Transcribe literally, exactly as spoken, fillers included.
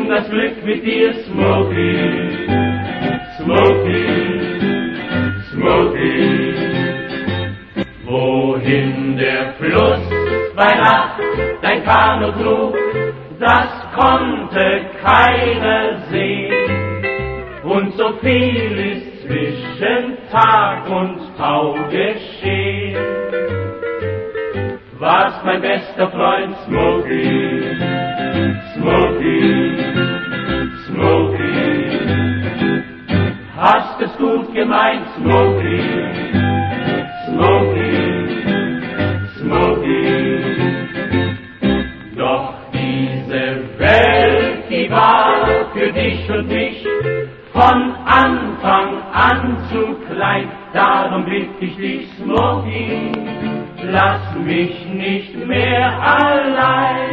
das Glück mit dir, Smokey, Smokey, Smokey. Wohin der Fluss bei Nacht dein Kanu trug, das konnte keiner sehen. Und so viel ist zwischen Tag und Tau geschehen. Warst mein bester Freund, Smokey, Smokey, Smokey. Hast es gut gemeint, Smokey, Smokey, Smokey. Doch diese Welt, die war für dich und mich von Anfang an zu klein. Darum bitt ich dich, Smokey, lass mich nicht mehr allein.